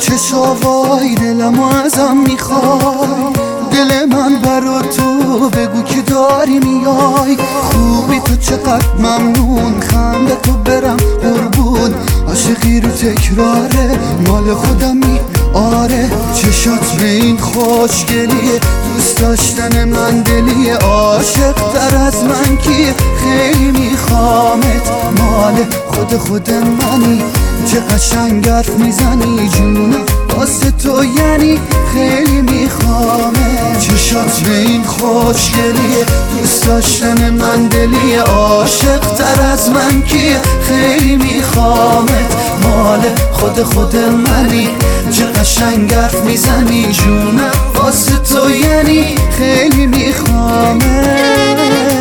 چشاوای دلمو ازم میخوای، دل من برا تو بگو که داری میای. خوبی تو چقدر ممنون، خنده تو برم قربون. عاشقی رو تکراره مال خودمی آره. چشات به این خوشگلیه، دوست داشتن من دلیه. عاشق تر از من کیه، خیلی میخوامت. مال خود منی، چه قشنگ حرف میزنی جونم واسه تو، یعنی خیلی میخوامت. چشات به این خوشگلیه، دوست داشتن من دلیه. عاشق تر از من کیه، خیلی میخوامت. مال خود منی، چه قشنگ حرف میزنی جونم واسه تو، یعنی خیلی میخوامت.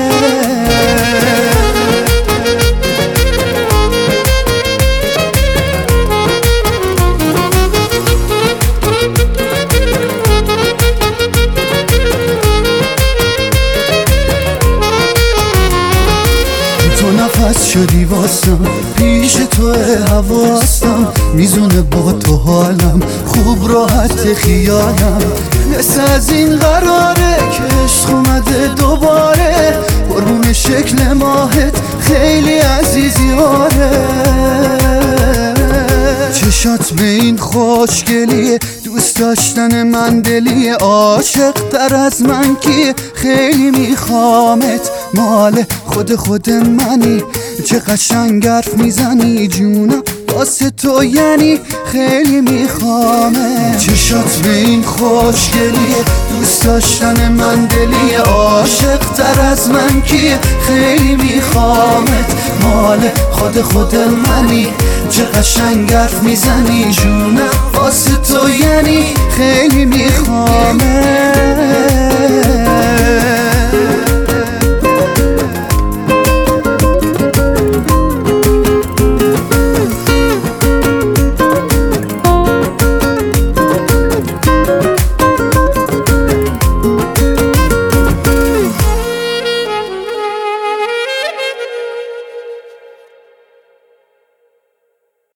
تو نفس شدی واسم، پیش تو حواسم میزونه با تو حالم، خوب راحت خیالم. مثل از این قراره که عشق اومده دوباره، قربون شکل ماهت خیلی عزیزی آره. چشات به این خوشگلیه، دوست داشتن من دلیه. عاشق تر از من کیه، خیلی میخوامت. مال خود منی، چه قشنگ حرف میزنی جونم واسه تو، یعنی خیلی میخوامت. چشات به این خوشگلیه، دوست داشتن من دلیه. عاشق تر از من کیه، خیلی میخوامت. مال خود منی، چه قشنگ حرف میزنی جونم واسه تو، یعنی خیلی میخوامت.